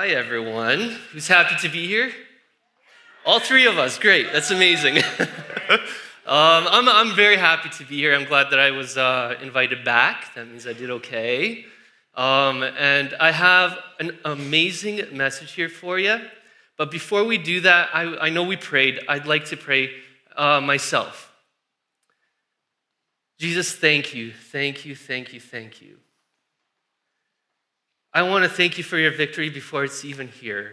Hi, everyone. Who's happy to be here? All three of us. Great. That's amazing. I'm very happy to be here. I'm glad that I was invited back. That means I did okay. And I have an amazing message here for you. But before we do that, I know we prayed. I'd like to pray myself. Jesus, thank you. Thank you, thank you, thank you. I want to thank you for your victory before it's even here.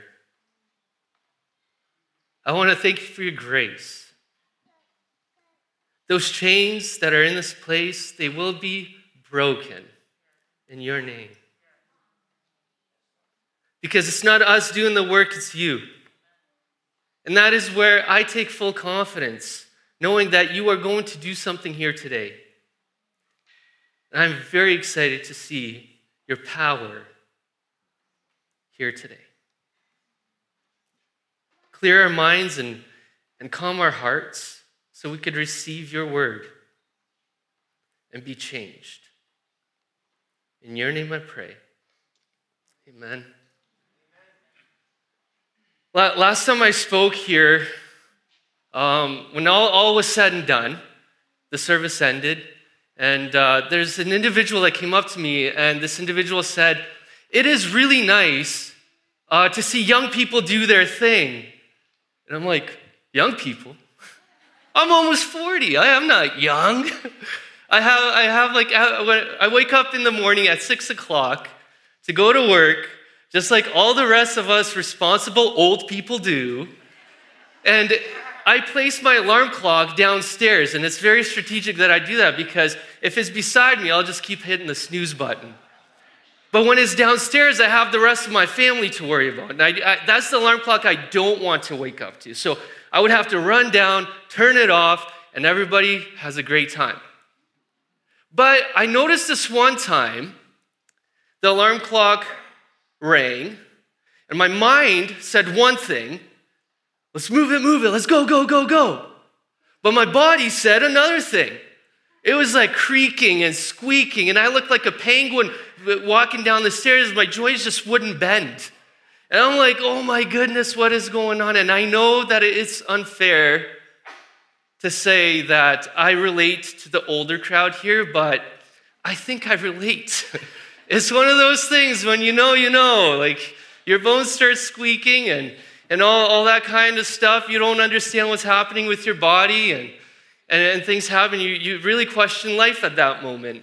I want to thank you for your grace. Those chains that are in this place, they will be broken in your name. Because it's not us doing the work, it's you. And that is where I take full confidence, knowing that you are going to do something here today. And I'm very excited to see your power here today. Clear our minds and calm our hearts so we could receive your word and be changed. In your name I pray. Amen. Last time I spoke here, when all was said and done, the service ended, and there's an individual that came up to me, and this individual said, "It is really nice to see young people do their thing." And I'm like, young people? I'm almost 40. I'm not young. I wake up in the morning at 6 o'clock to go to work, just like all the rest of us responsible old people do. And I place my alarm clock downstairs, and it's very strategic that I do that because if it's beside me, I'll just keep hitting the snooze button. But when it's downstairs, I have the rest of my family to worry about. And that's the alarm clock I don't want to wake up to. So I would have to run down, turn it off, and everybody has a great time. But I noticed this one time, the alarm clock rang, and my mind said one thing: let's move it, let's go, go, go, go. But my body said another thing. It was like creaking and squeaking, and I looked like a penguin walking down the stairs. My joints just wouldn't bend. And I'm like, oh my goodness, what is going on? And I know that it's unfair to say that I relate to the older crowd here, but I think I relate. It's one of those things when you know, like your bones start squeaking and all that kind of stuff. You don't understand what's happening with your body and things happen. You really question life at that moment.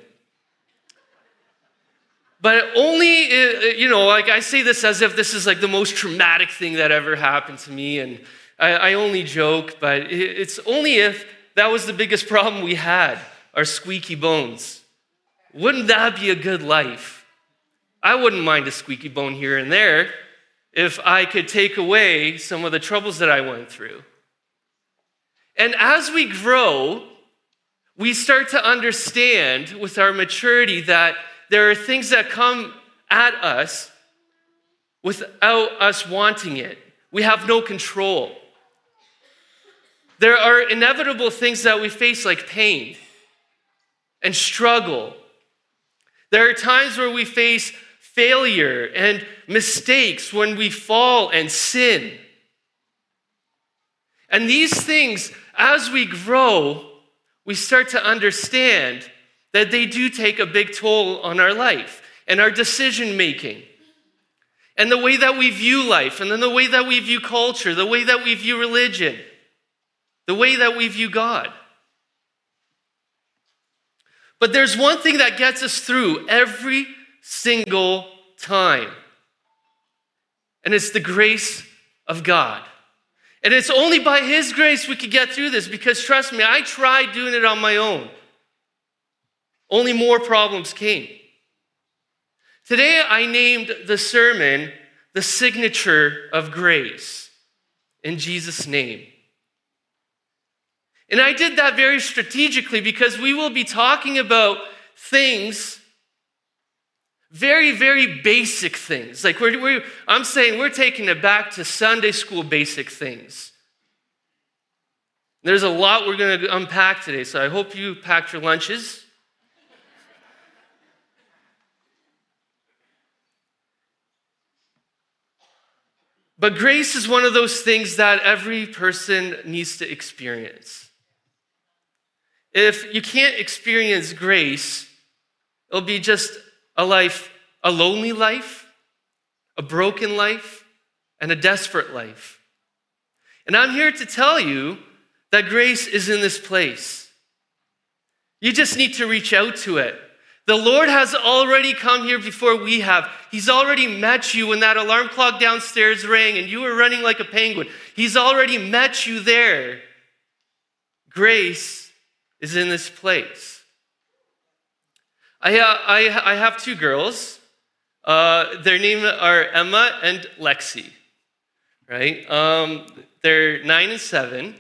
But only, like I say this as if this is like the most traumatic thing that ever happened to me, and I only joke, but it's only if that was the biggest problem we had, our squeaky bones. Wouldn't that be a good life? I wouldn't mind a squeaky bone here and there if I could take away some of the troubles that I went through. And as we grow, we start to understand with our maturity that there are things that come at us without us wanting it. We have no control. There are inevitable things that we face, like pain and struggle. There are times where we face failure and mistakes, when we fall and sin. And these things, as we grow, we start to understand that they do take a big toll on our life and our decision making and the way that we view life, and then the way that we view culture, the way that we view religion, the way that we view God. But there's one thing that gets us through every single time, and it's the grace of God. And it's only by His grace we can get through this, because trust me, I tried doing it on my own. Only more problems came. Today, I named the sermon, "The Signature of Grace," in Jesus' name. And I did that very strategically because we will be talking about things, very, very basic things. Like I'm saying we're taking it back to Sunday school basic things. There's a lot we're going to unpack today, so I hope you packed your lunches. But grace is one of those things that every person needs to experience. If you can't experience grace, it'll be just a life, a lonely life, a broken life, and a desperate life. And I'm here to tell you that grace is in this place. You just need to reach out to it. The Lord has already come here before we have. He's already met you when that alarm clock downstairs rang and you were running like a penguin. He's already met you there. Grace is in this place. I have two girls. Their names are Emma and Lexi, right? They're 9 and 7.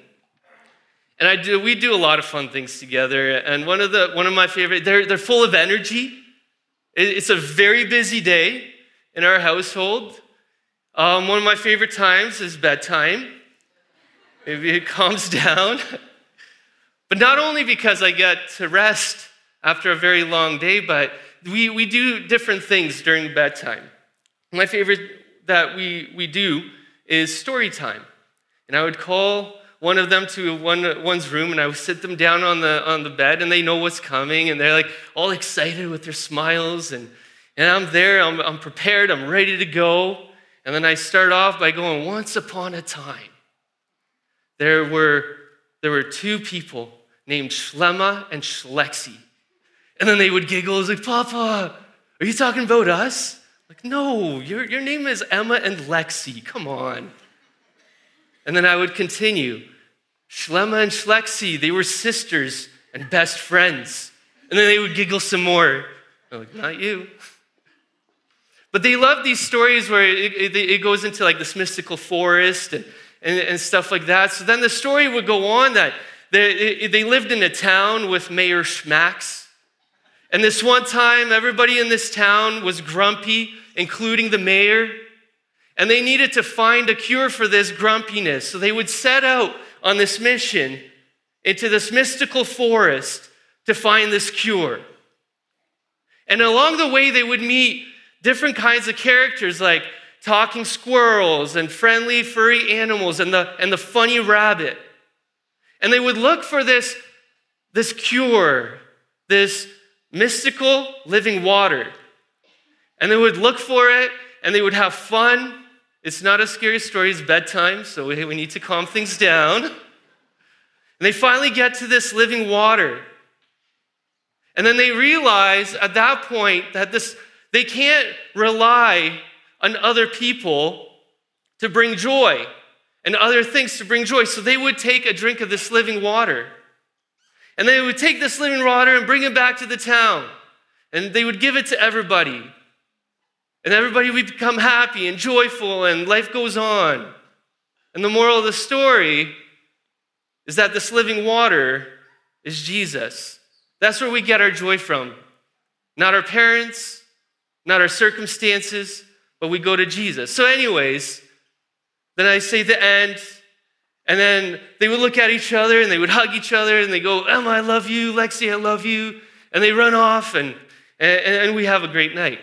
And we do a lot of fun things together. And one of my favorite, they're full of energy. It's a very busy day in our household. One of my favorite times is bedtime. Maybe it calms down. But not only because I get to rest after a very long day, but we do different things during bedtime. My favorite that we do is story time. And I would call one of them to one's room, and I would sit them down on the bed, and they know what's coming, and they're like all excited with their smiles, and I'm there, I'm prepared, I'm ready to go. And then I start off by going, once upon a time, there were two people named Shlema and Shlexi. And then they would giggle. I was like, Papa, are you talking about us? Like, no, your name is Emma and Lexi. Come on. And then I would continue. Shlema and Shlexi, they were sisters and best friends. And then they would giggle some more. I'm like, not you. But they love these stories where it goes into like this mystical forest and stuff like that. So then the story would go on that they lived in a town with Mayor Schmax. And this one time, everybody in this town was grumpy, including the mayor. And they needed to find a cure for this grumpiness. So they would set out on this mission into this mystical forest to find this cure. And along the way, they would meet different kinds of characters like talking squirrels and friendly furry animals and the funny rabbit. And they would look for this cure, this mystical living water. And they would look for it and they would have fun. It's not a scary story, it's bedtime, so we need to calm things down. And they finally get to this living water. And then they realize at that point that they can't rely on other people to bring joy and other things to bring joy. So they would take a drink of this living water. And they would take this living water and bring it back to the town. And they would give it to everybody. And everybody would become happy and joyful and life goes on. And the moral of the story is that this living water is Jesus. That's where we get our joy from. Not our parents, not our circumstances, but we go to Jesus. So anyways, then I say the end, and then they would look at each other and they would hug each other and they go, Emma, I love you, Lexi, I love you. And they run off and we have a great night.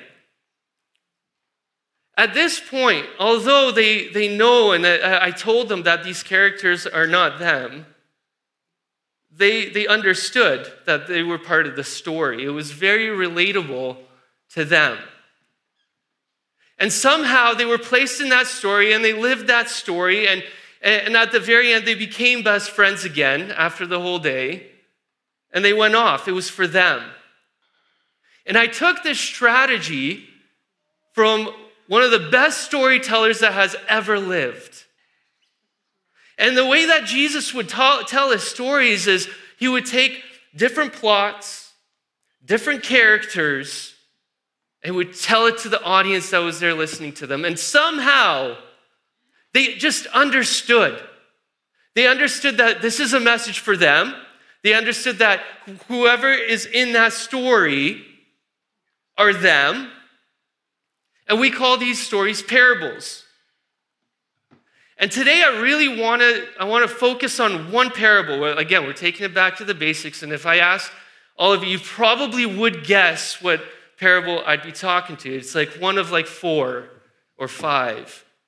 At this point, although they know and I told them that these characters are not them, they understood that they were part of the story. It was very relatable to them. And somehow they were placed in that story and they lived that story and at the very end they became best friends again after the whole day and they went off. It was for them. And I took this strategy from one of the best storytellers that has ever lived. And the way that Jesus would tell his stories is he would take different plots, different characters, and would tell it to the audience that was there listening to them. And somehow, they just understood. They understood that this is a message for them. They understood that whoever is in that story are them. And we call these stories parables. And today I really want to focus on one parable. Again, we're taking it back to the basics. And if I asked all of you, you probably would guess what parable I'd be talking to. It's like one of like 4 or 5.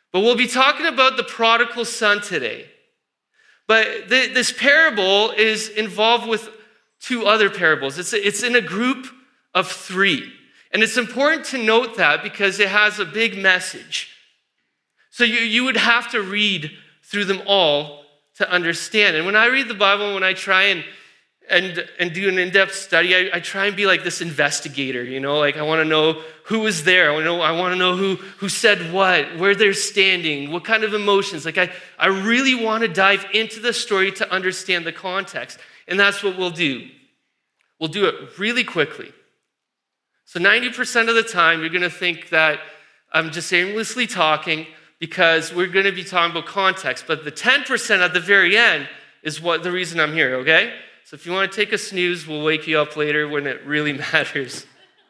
But we'll be talking about the prodigal son today. But this parable is involved with two other parables. It's in a group of three. And it's important to note that because it has a big message. So you would have to read through them all to understand. And when I read the Bible, when I try and do an in-depth study, I try and be like this investigator, like I want to know who was there. I want to know who said what, where they're standing, what kind of emotions. Like I really want to dive into the story to understand the context. And that's what we'll do. We'll do it really quickly. So 90% of the time, you're going to think that I'm just aimlessly talking because we're going to be talking about context. But the 10% at the very end is the reason I'm here, okay? So if you want to take a snooze, we'll wake you up later when it really matters.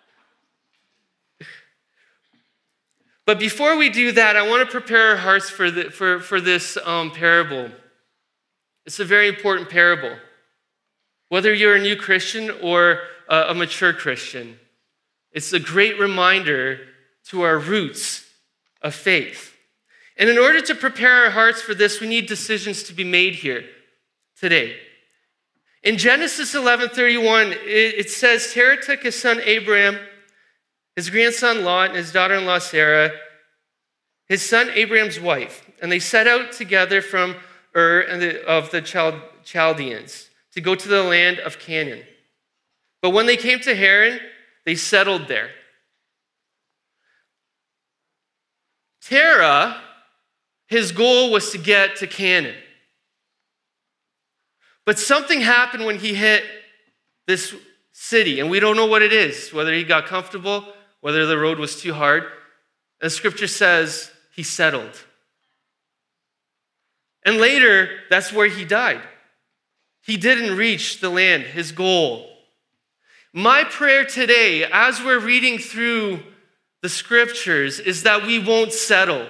But before we do that, I want to prepare our hearts for this parable. It's a very important parable. Whether you're a new Christian or a mature Christian, it's a great reminder to our roots of faith. And in order to prepare our hearts for this, we need decisions to be made here today. In Genesis 11:31, it says, Terah took his son Abraham, his grandson Lot, and his daughter-in-law Sarah, his son Abraham's wife, and they set out together from Ur of the Chaldeans to go to the land of Canaan. But when they came to Haran, they settled there. Terah, his goal was to get to Canaan. But something happened when he hit this city, and we don't know what it is, whether he got comfortable, whether the road was too hard. And the scripture says he settled. And later, that's where he died. He didn't reach the land, his goal. My prayer today, as we're reading through the scriptures, is that we won't settle.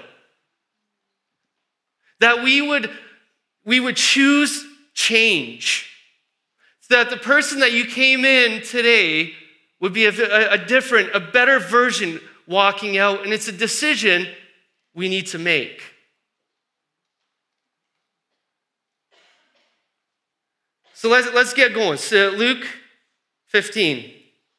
That we would choose change. So that the person that you came in today would be a different, a better version walking out. And it's a decision we need to make. So let's get going. So Luke 15.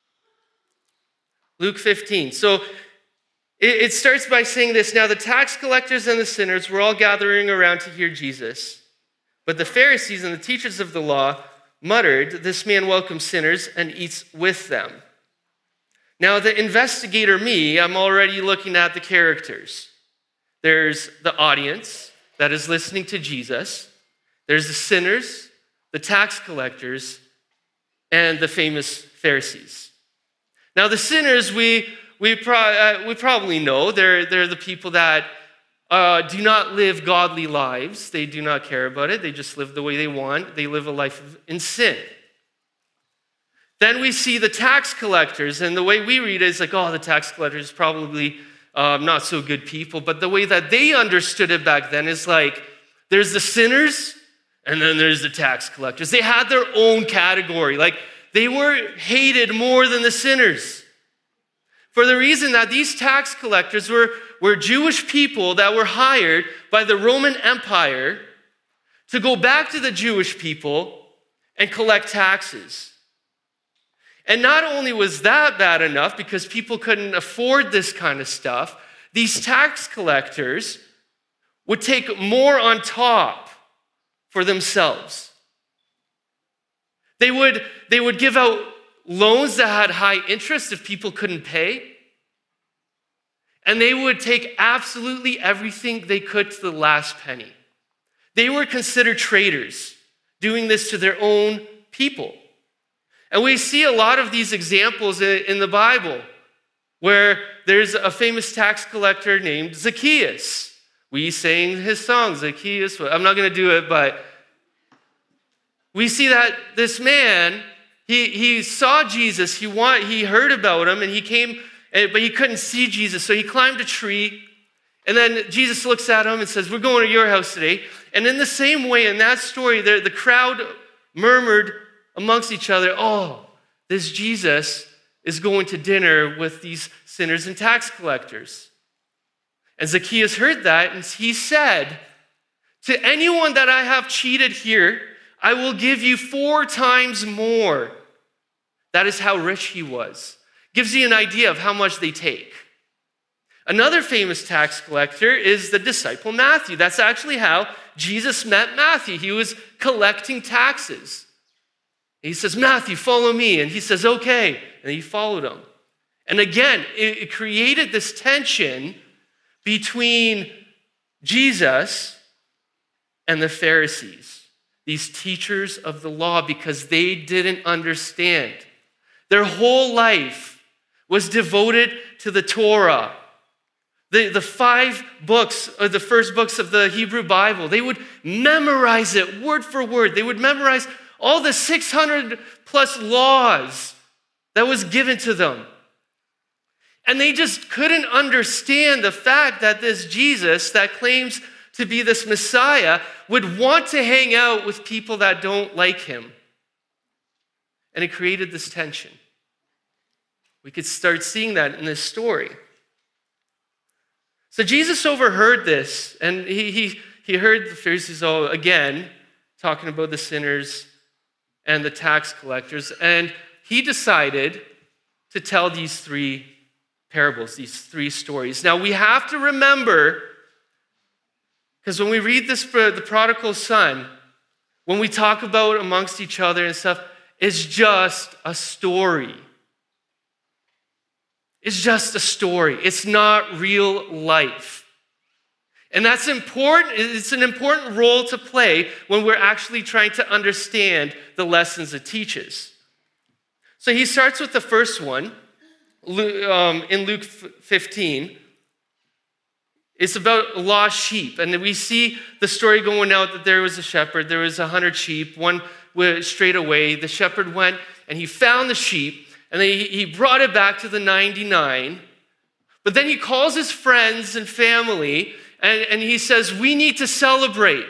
Luke 15. So it starts by saying this. Now the tax collectors and the sinners were all gathering around to hear Jesus. But the Pharisees and the teachers of the law muttered, "This man welcomes sinners and eats with them." Now the investigator, me, I'm already looking at the characters. There's the audience that is listening to Jesus. There's the sinners, the tax collectors, and the famous Pharisees. Now the sinners, we probably know, they're the people that do not live godly lives. They do not care about it. They just live the way they want. They live a life in sin. Then we see the tax collectors, and the way we read it is like, the tax collectors probably not so good people. But the way that they understood it back then is like, there's the sinners, and then there's the tax collectors. They had their own category. Like, they were hated more than the sinners. For the reason that these tax collectors were Jewish people that were hired by the Roman Empire to go back to the Jewish people and collect taxes. And not only was that bad enough because people couldn't afford this kind of stuff, these tax collectors would take more on top for themselves. They would give out loans that had high interest if people couldn't pay. And they would take absolutely everything they could to the last penny. They were considered traitors, doing this to their own people. And we see a lot of these examples in the Bible where there's a famous tax collector named Zacchaeus. We sang his song, Zacchaeus. I'm not going to do it, but we see that this man, he saw Jesus, he heard about him, and he came, but he couldn't see Jesus, so he climbed a tree, and then Jesus looks at him and says, "We're going to your house today." And in the same way, in that story, the crowd murmured amongst each other, this Jesus is going to dinner with these sinners and tax collectors. And Zacchaeus heard that, and he said, "To anyone that I have cheated here, I will give you 4 times more." That is how rich he was. Gives you an idea of how much they take. Another famous tax collector is the disciple Matthew. That's actually how Jesus met Matthew. He was collecting taxes. He says, "Matthew, follow me." And he says, "Okay." And he followed him. And again, it created this tension between Jesus and the Pharisees, these teachers of the law, because they didn't understand. Their whole life was devoted to the Torah. The 5 books, or the first books of the Hebrew Bible, they would memorize it word for word. They would memorize all the 600 plus laws that was given to them. And they just couldn't understand the fact that this Jesus that claims to be this Messiah would want to hang out with people that don't like him. And it created this tension. We could start seeing that in this story. So Jesus overheard this, and he heard the Pharisees all again talking about the sinners and the tax collectors, and he decided to tell these 3 parables, these 3 stories. Now we have to remember, because when we read this, the prodigal son, when we talk about amongst each other and stuff, it's just a story. It's just a story. It's not real life. And that's important. It's an important role to play when we're actually trying to understand the lessons it teaches. So he starts with the first one in Luke 15. It's about lost sheep. And we see the story going out that there was a shepherd. There was 100 sheep. One went straight away. The shepherd went and he found the sheep. And then he brought it back to the 99. But then he calls his friends and family and he says, "We need to celebrate."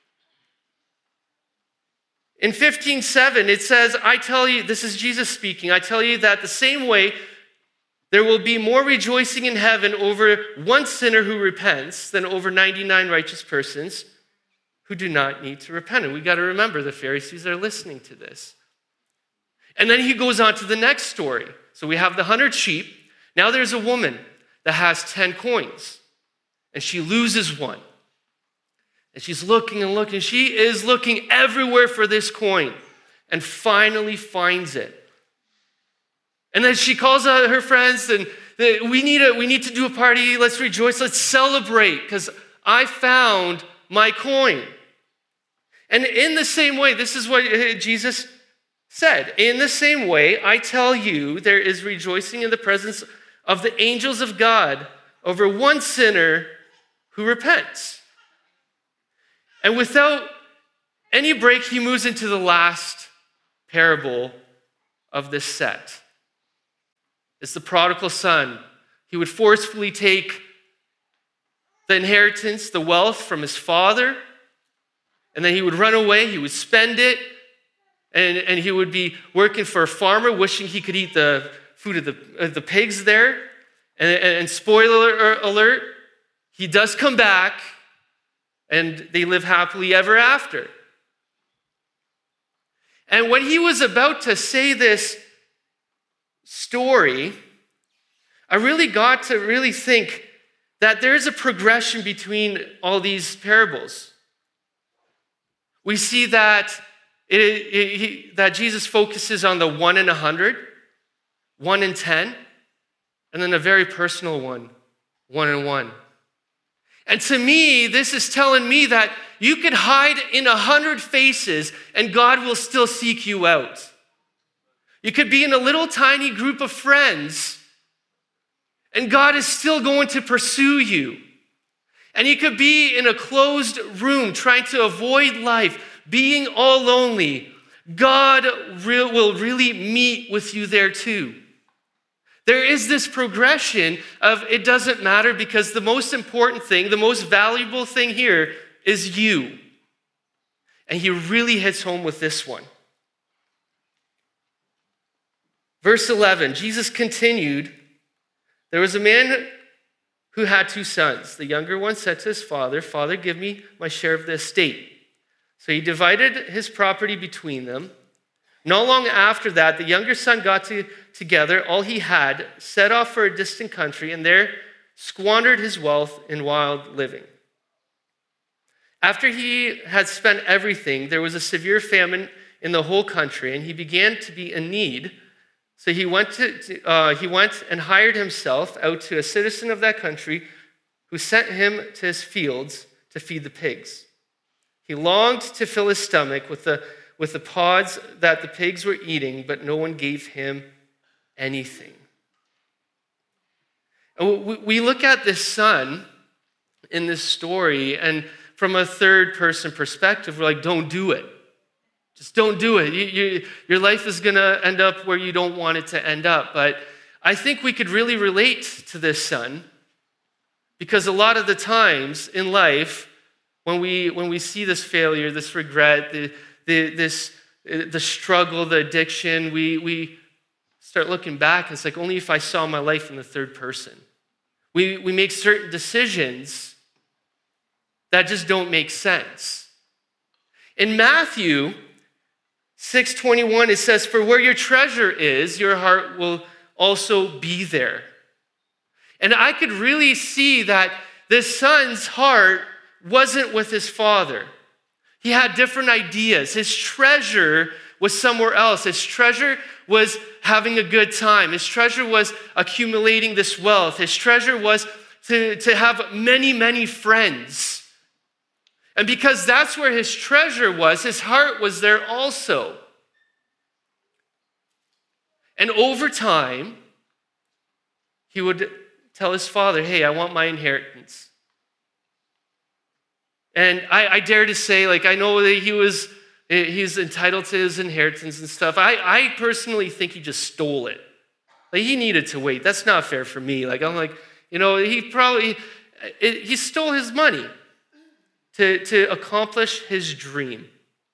In 15:7, it says, "I tell you," this is Jesus speaking, "I tell you that the same way there will be more rejoicing in heaven over one sinner who repents than over 99 righteous persons who do not need to repent." And we got to remember the Pharisees are listening to this. And then he goes on to the next story. So we have the 100 sheep. Now there's a woman that has 10 coins. And she loses one. And she's looking and looking. She is looking everywhere for this coin. And finally finds it. And then she calls out her friends and we need to do a party. Let's rejoice. Let's celebrate because I found my coin. And in the same way, this is what Jesus said. "In the same way, I tell you, there is rejoicing in the presence of the angels of God over one sinner who repents." And without any break, he moves into the last parable of this set. It's the prodigal son. He would forcefully take the inheritance, the wealth from his father, and then he would run away, he would spend it, and he would be working for a farmer, wishing he could eat the food of the pigs there. And spoiler alert, he does come back, and they live happily ever after. And when he was about to say this story, I really got to really think that there's a progression between all these parables. We see that that Jesus focuses on the 1 in 100, 1 in 10, and then a very personal one, 1 in 1. And to me, this is telling me that you could hide in 100 faces and God will still seek you out. You could be in a little tiny group of friends and God is still going to pursue you. And you could be in a closed room trying to avoid life, being all lonely. God will really meet with you there too. There is this progression of it doesn't matter because the most important thing, the most valuable thing here is you. And he really hits home with this one. Verse 11, Jesus continued, there was a man who had 2 sons. The younger one said to his father, "Father, give me my share of the estate." So he divided his property between them. Not long after that, the younger son got together all he had, set off for a distant country, and there squandered his wealth in wild living. After he had spent everything, there was a severe famine in the whole country, and he began to be in need. So he went and hired himself out to a citizen of that country, who sent him to his fields to feed the pigs. He longed to fill his stomach with the pods that the pigs were eating, but no one gave him anything. And we look at this son in this story, and from a third-person perspective, we're like, don't do it. Just don't do it. Your life is going to end up where you don't want it to end up. But I think we could really relate to this son, because a lot of the times in life, when we see this failure, this regret, the struggle, the addiction, we start looking back. It's like, only if I saw my life in the third person. We make certain decisions that just don't make sense. In Matthew 6:21, it says, "For where your treasure is, your heart will also be there." And I could really see that this son's heart wasn't with his father. He had different ideas. His treasure was somewhere else. His treasure was having a good time. His treasure was accumulating this wealth. His treasure was to have many, many friends. And because that's where his treasure was, his heart was there also. And over time, he would tell his father, "Hey, I want my inheritance." And I dare to say, I know that he's entitled to his inheritance and stuff. I personally think he just stole it. He needed to wait. That's not fair for me. He stole his money to accomplish his dream.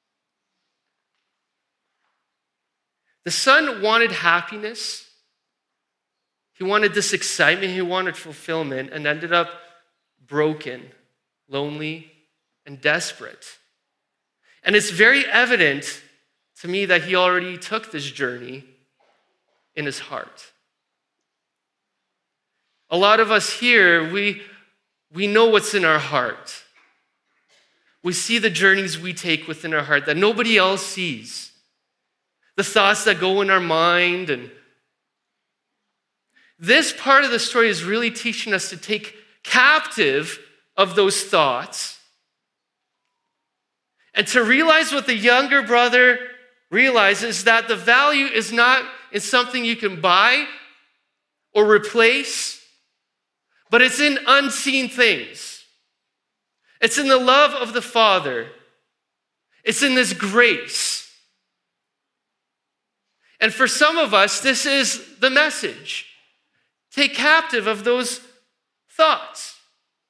The son wanted happiness. He wanted this excitement. He wanted fulfillment, and ended up broken, lonely, and desperate. And it's very evident to me that he already took this journey in his heart. A lot of us here, we know what's in our heart. We see the journeys we take within our heart that nobody else sees. The thoughts that go in our mind. And this part of the story is really teaching us to take captive of those thoughts, and to realize what the younger brother realizes, that the value is not in something you can buy or replace, but it's in unseen things. It's in the love of the Father. It's in this grace. And for some of us, this is the message. Take captive of those thoughts.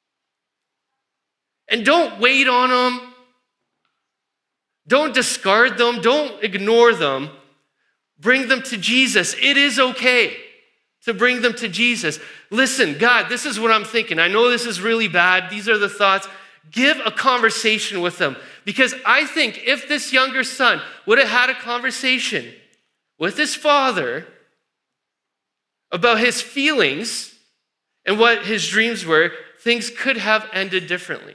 And don't wait on them. Don't discard them. Don't ignore them. Bring them to Jesus. It is okay to bring them to Jesus. Listen, God, this is what I'm thinking. I know this is really bad. These are the thoughts. Give a conversation with them. Because I think if this younger son would have had a conversation with his father about his feelings and what his dreams were, things could have ended differently.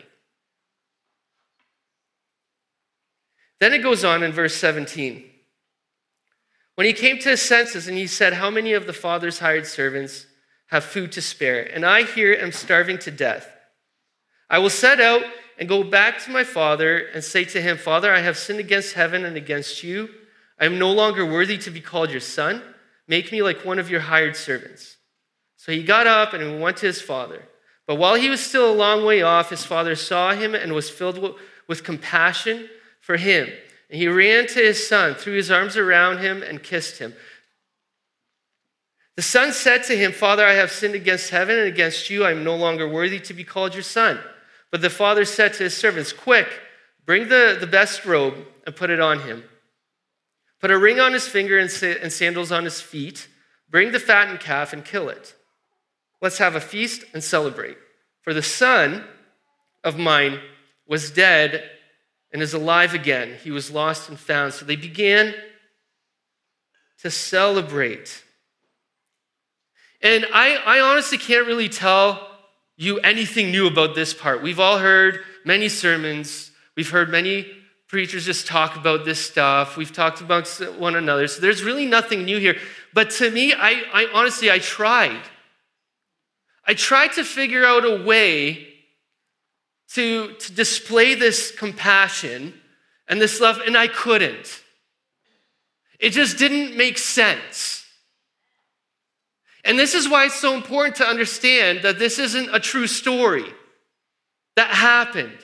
Then it goes on in verse 17. When he came to his senses, and he said, "How many of the father's hired servants have food to spare? And I here am starving to death. I will set out and go back to my father and say to him, 'Father, I have sinned against heaven and against you. I am no longer worthy to be called your son. Make me like one of your hired servants.' So he got up and went to his father. But while he was still a long way off, his father saw him and was filled with compassion for him. And he ran to his son, threw his arms around him, and kissed him. The son said to him, 'Father, I have sinned against heaven and against you. I am no longer worthy to be called your son.' But the father said to his servants, 'Quick, bring the best robe and put it on him. Put a ring on his finger and sandals on his feet. Bring the fattened calf and kill it. Let's have a feast and celebrate. For the son of mine was dead and is alive again. He was lost and found." So they began to celebrate. And I honestly can't really tell you anything new about this part. We've all heard many sermons. We've heard many preachers just talk about this stuff. We've talked amongst one another. So there's really nothing new here. But to me, I honestly tried. I tried to figure out a way to display this compassion and this love, and I couldn't. It just didn't make sense. And this is why it's so important to understand that this isn't a true story that happened.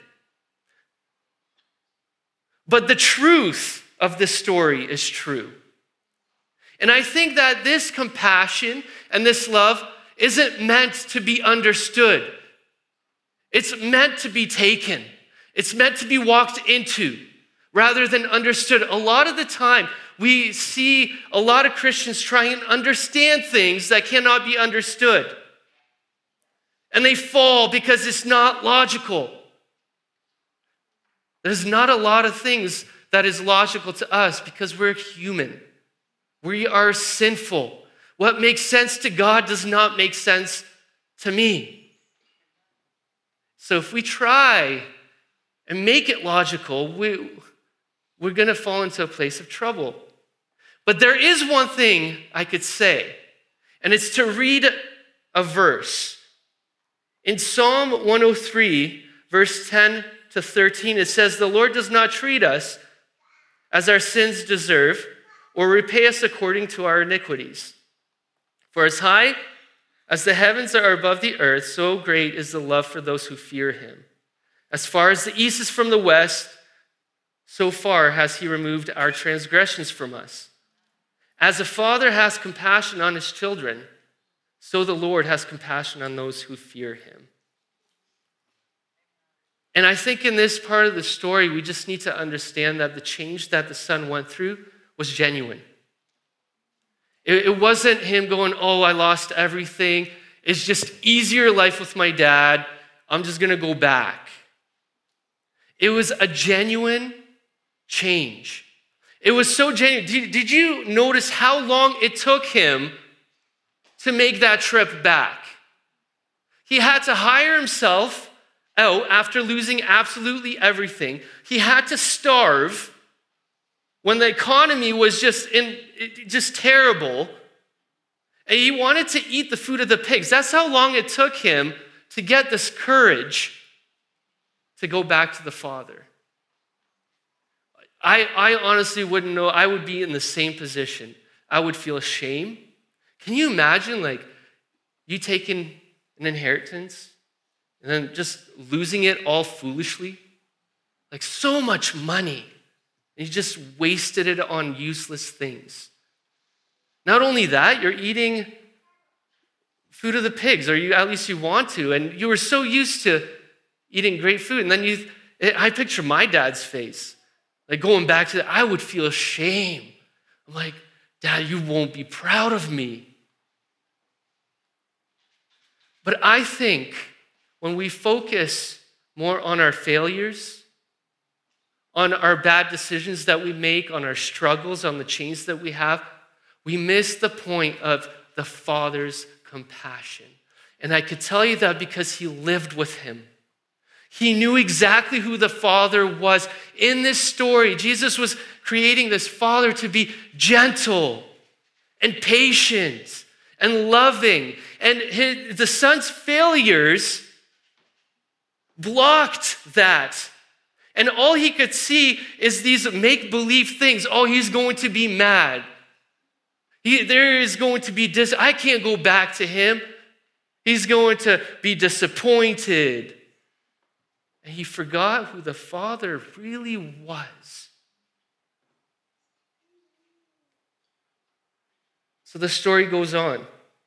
But the truth of this story is true. And I think that this compassion and this love isn't meant to be understood. It's meant to be taken. It's meant to be walked into rather than understood. A lot of the time, we see a lot of Christians try and understand things that cannot be understood. And they fall because it's not logical. There's not a lot of things that is logical to us because we're human. We are sinful. What makes sense to God does not make sense to me. So if we try and make it logical, we're going to fall into a place of trouble. But there is one thing I could say, and it's to read a verse. In Psalm 103, verse 10 to 13, it says, "The Lord does not treat us as our sins deserve, or repay us according to our iniquities. For as high as the heavens are above the earth, so great is the love for those who fear him. As far as the east is from the west, so far has he removed our transgressions from us. As a father has compassion on his children, so the Lord has compassion on those who fear him." And I think in this part of the story, we just need to understand that the change that the son went through was genuine. It wasn't him going, "Oh, I lost everything. It's just easier life with my dad. I'm just going to go back." It was a genuine change. It was so genuine. Did you notice how long it took him to make that trip back? He had to hire himself out after losing absolutely everything. He had to starve when the economy was just terrible, and he wanted to eat the food of the pigs. That's how long it took him to get this courage to go back to the Father. I honestly wouldn't know. I would be in the same position. I would feel shame. Can you imagine, like, you taking an inheritance and then just losing it all foolishly? Like, so much money. And you just wasted it on useless things. Not only that, you're eating food of the pigs, or at least you want to, and you were so used to eating great food. And then I picture my dad's face. Like, going back to that, I would feel shame. I'm like, "Dad, you won't be proud of me." But I think when we focus more on our failures, on our bad decisions that we make, on our struggles, on the chains that we have, we miss the point of the Father's compassion. And I could tell you that because he lived with him. He knew exactly who the Father was. In this story, Jesus was creating this Father to be gentle and patient and loving. And the Son's failures blocked that. And all he could see is these make-believe things. Oh, he's going to be mad. There is going to be I can't go back to him. He's going to be disappointed. And he forgot who the Father really was. So the story goes on.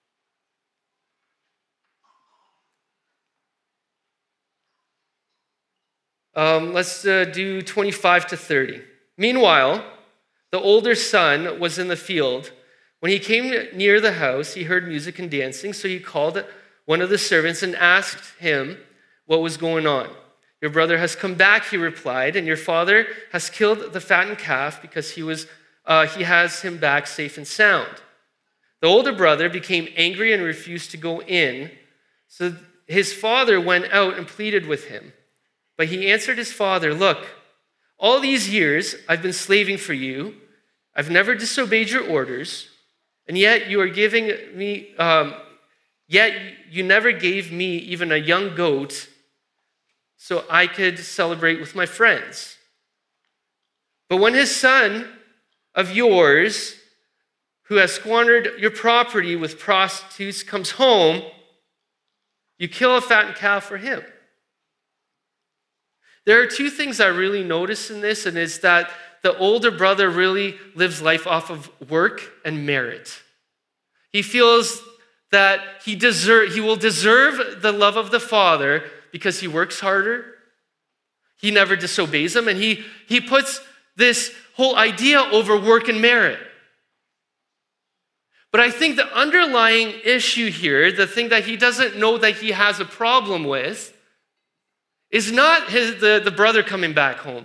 Let's do 25 to 30. Meanwhile, the older son was in the field. When he came near the house, he heard music and dancing, so he called one of the servants, and asked him what was going on. Your brother has come back, he replied, and your father has killed the fattened calf because he has him back safe and sound. The older brother became angry and refused to go in. So his father went out and pleaded with him. But he answered his father, look, all these years I've been slaving for you. I've never disobeyed your orders, and yet you never gave me even a young goat so I could celebrate with my friends. But when his son of yours, who has squandered your property with prostitutes, comes home, you kill a fattened calf for him. There are two things I really notice in this, and it's that the older brother really lives life off of work and merit. He feels that he will deserve the love of the father because he works harder. He never disobeys him, and he puts this whole idea over work and merit. But I think the underlying issue here, the thing that he doesn't know that he has a problem with, is not the brother coming back home.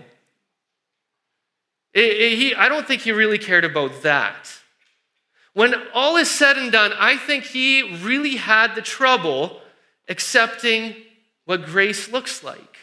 I don't think he really cared about that. When all is said and done, I think he really had the trouble accepting what grace looks like.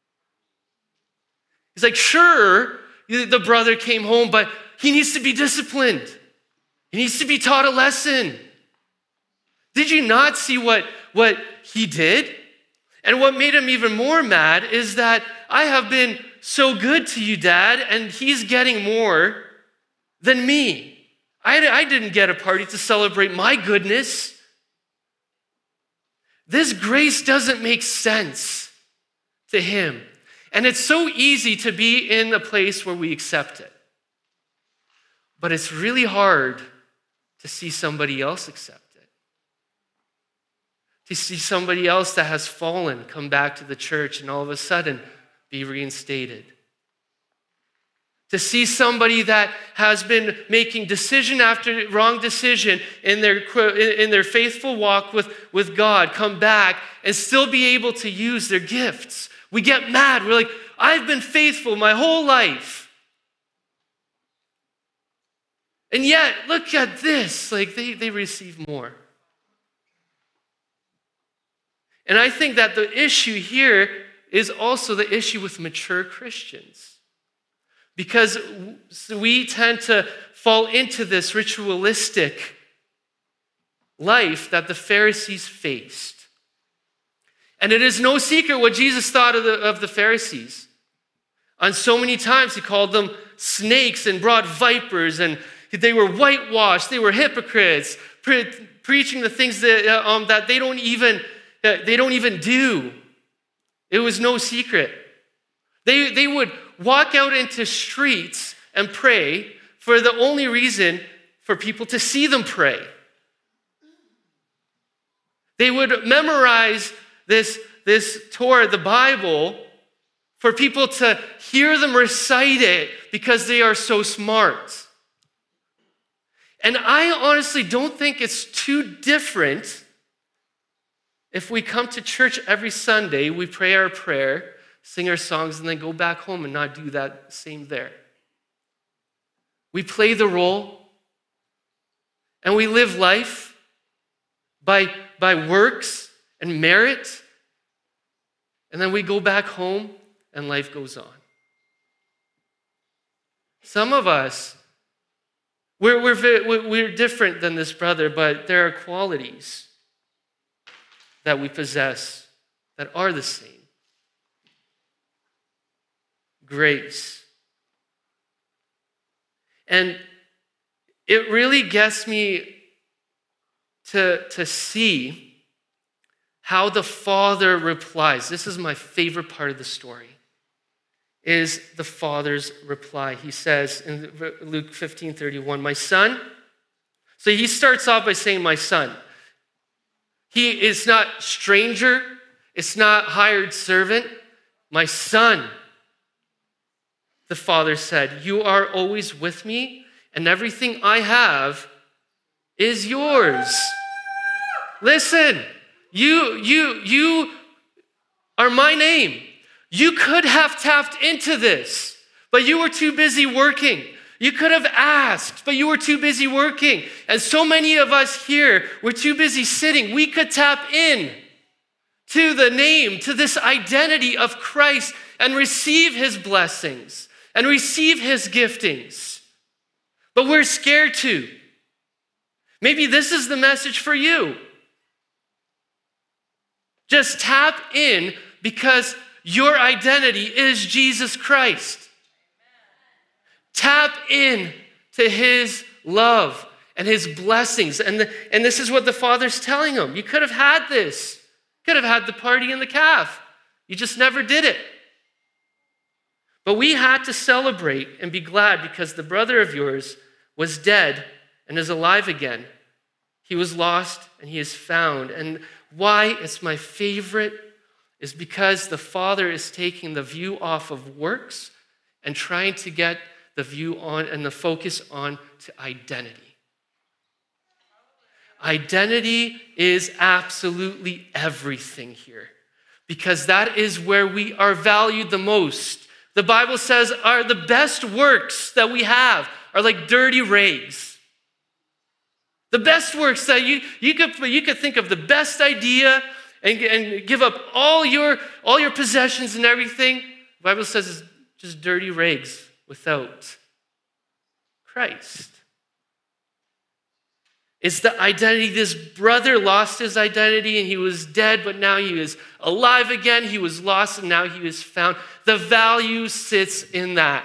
He's like, sure, the brother came home, but he needs to be disciplined. He needs to be taught a lesson. Did you not see what he did? And what made him even more mad is that I have been so good to you, Dad, and he's getting more than me. I didn't get a party to celebrate my goodness. This grace doesn't make sense to him. And it's so easy to be in a place where we accept it. But it's really hard to see somebody else accept it. To see somebody else that has fallen come back to the church and all of a sudden be reinstated. To see somebody that has been making decision after wrong decision in their faithful walk with God come back and still be able to use their gifts. We get mad. We're like, I've been faithful my whole life. And yet, look at this. Like, they receive more. And I think that the issue here is also the issue with mature Christians. Because we tend to fall into this ritualistic life that the Pharisees faced. And it is no secret what Jesus thought of the Pharisees. On so many times he called them snakes and brought vipers, and they were whitewashed, they were hypocrites, preaching the things that they don't even do. It was no secret. They would walk out into streets and pray for the only reason for people to see them pray. They would memorize this Torah, the Bible, for people to hear them recite it because they are so smart. And I honestly don't think it's too different if we come to church every Sunday, we pray our prayer, sing our songs, and then go back home and not do that same there. We play the role, and we live life by works and merit, and then we go back home and life goes on. Some of us, we're different than this brother, but there are qualities that we possess that are the same. Grace. And it really gets me to see how the Father replies. This is my favorite part of the story, is the Father's reply. He says in Luke 15:31, my son. So he starts off by saying, my son. He is not stranger. It's not hired servant. My son. The father said, you are always with me, and everything I have is yours. Listen, You are my name. You could have tapped into this, but you were too busy working. You could have asked, but you were too busy working. And so many of us here, we're too busy sitting. We could tap in to the name, to this identity of Christ and receive his blessings and receive his giftings. But we're scared to. Maybe this is the message for you. Just tap in because your identity is Jesus Christ. Tap in to his love and his blessings. And this is what the Father's telling him. You could have had this. You could have had the party and the calf. You just never did it. But we had to celebrate and be glad because the brother of yours was dead and is alive again. He was lost and he is found. And why it's my favorite is because the Father is taking the view off of works and trying to get the view on and the focus on to identity. Identity is absolutely everything here because that is where we are valued the most. The Bible says the best works that we have are like dirty rags. The best works that you could think of the best idea and give up all your possessions and everything. The Bible says it's just dirty rags without Christ. It's the identity. This brother lost his identity and he was dead, but now he is alive again. He was lost and now he is found. The value sits in that.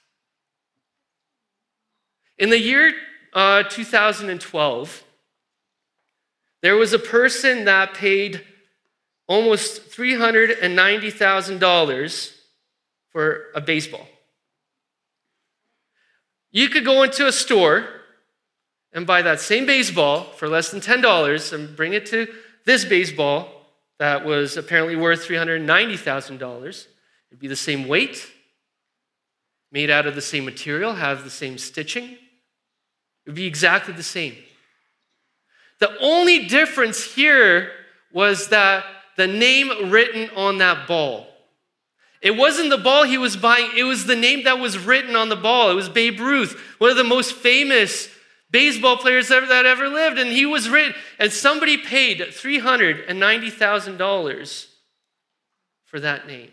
In the year 2012, there was a person that paid almost $390,000 for a baseball. You could go into a store and buy that same baseball for less than $10 and bring it to this baseball that was apparently worth $390,000. It'd be the same weight, made out of the same material, have the same stitching. It would be exactly the same. The only difference here was that the name written on that ball. It wasn't the ball he was buying, it was the name that was written on the ball. It was Babe Ruth, one of the most famous baseball players that ever lived. And he was written, and somebody paid $390,000 for that name.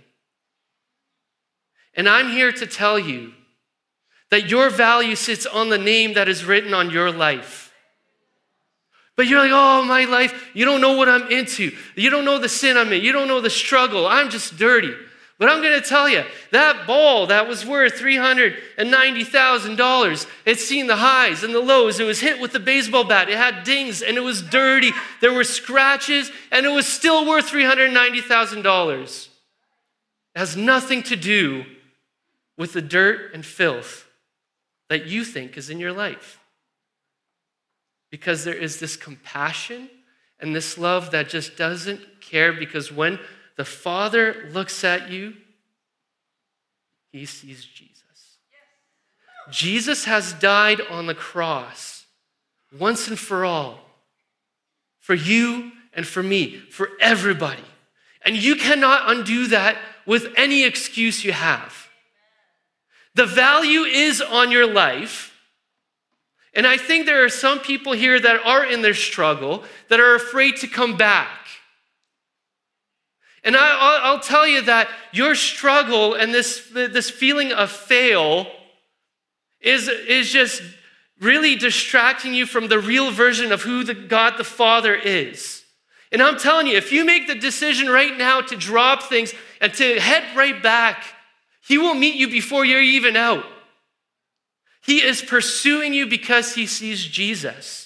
And I'm here to tell you that your value sits on the name that is written on your life. But you're like, oh, my life, you don't know what I'm into. You don't know the sin I'm in. You don't know the struggle. I'm just dirty. But I'm going to tell you, that ball that was worth $390,000, it's seen the highs and the lows. It was hit with the baseball bat. It had dings and it was dirty. There were scratches and it was still worth $390,000. It has nothing to do with the dirt and filth that you think is in your life. Because there is this compassion and this love that just doesn't care, because when the Father looks at you, he sees Jesus. Jesus has died on the cross once and for all, for you and for me, for everybody. And you cannot undo that with any excuse you have. The value is on your life. And I think there are some people here that are in their struggle, that are afraid to come back. And I'll tell you that your struggle and this feeling of fail is just really distracting you from the real version of who God the Father is. And I'm telling you, if you make the decision right now to drop things and to head right back, he will meet you before you're even out. He is pursuing you because he sees Jesus.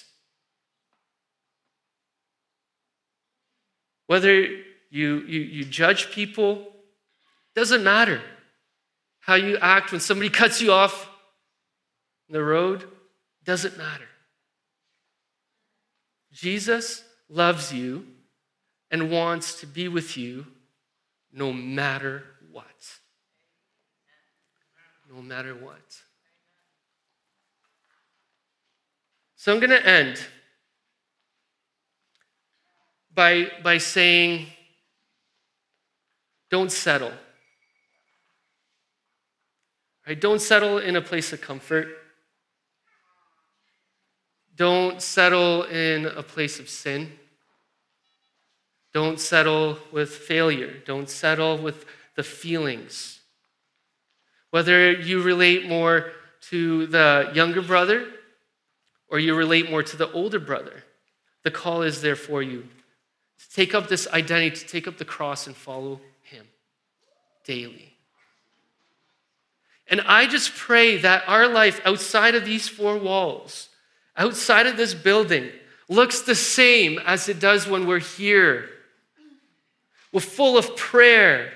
Whether you judge people, doesn't matter. How you act when somebody cuts you off in the road, doesn't matter. Jesus loves you and wants to be with you no matter what. No matter what. So I'm going to end by saying, don't settle. Right? Don't settle in a place of comfort. Don't settle in a place of sin. Don't settle with failure. Don't settle with the feelings. Whether you relate more to the younger brother or you relate more to the older brother, the call is there for you to take up this identity, to take up the cross and follow him daily. And I just pray that our life outside of these four walls, outside of this building, looks the same as it does when we're here. We're full of prayer,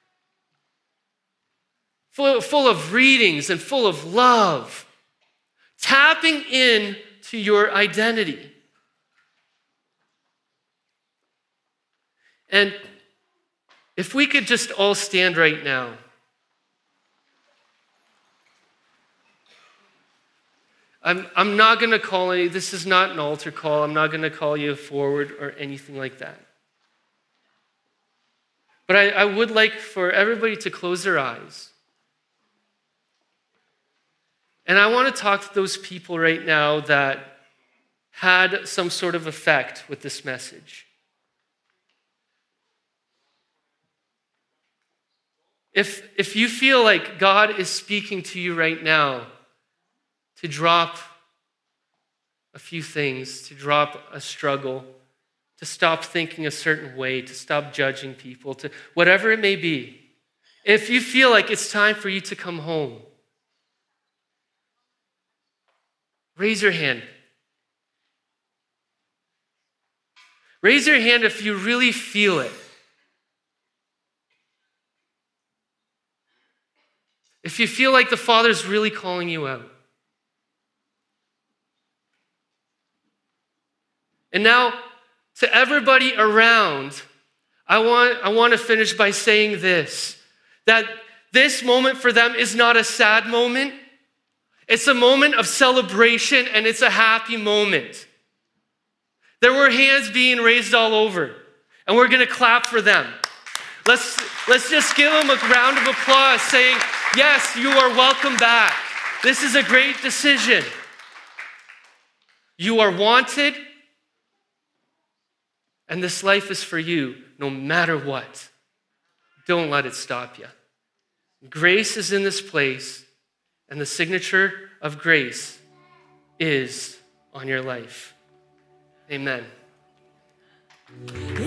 full of readings and full of love, tapping in to your identity. And if we could just all stand right now. I'm not going to call you, this is not an altar call. I'm not going to call you forward or anything like that. But I would like for everybody to close their eyes. And I want to talk to those people right now that had some sort of effect with this message. If you feel like God is speaking to you right now, to drop a few things, to drop a struggle, to stop thinking a certain way, to stop judging people, to whatever it may be. If you feel like it's time for you to come home, raise your hand. Raise your hand if you really feel it. If you feel like the Father's really calling you out. And now, to everybody around, I want to finish by saying this, that this moment for them is not a sad moment. It's a moment of celebration, and it's a happy moment. There were hands being raised all over, and we're going to clap for them. Let's just give them a round of applause saying, yes, you are welcome back. This is a great decision. You are wanted. And this life is for you no matter what. Don't let it stop you. Grace is in this place, and the signature of grace is on your life. Amen.